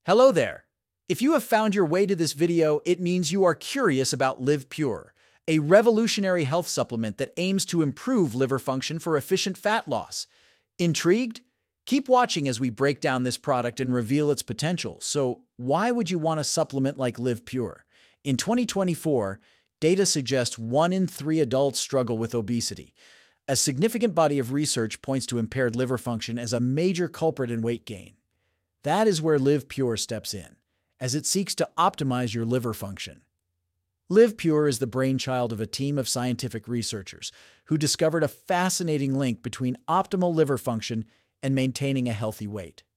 Hello there. If you have found your way to this video, it means you are curious about Live Pure, a revolutionary health supplement that aims to improve liver function for efficient fat loss. Intrigued? Keep watching as we break down this product and reveal its potential. So, why would you want a supplement like Live Pure? In 2024, data suggests 1 in 3 adults struggle with obesity. A significant body of research points to impaired liver function as a major culprit in weight gain. That is where Live Pure steps in, as it seeks to optimize your liver function. Live Pure is the brainchild of a team of scientific researchers who discovered a fascinating link between optimal liver function and maintaining a healthy weight.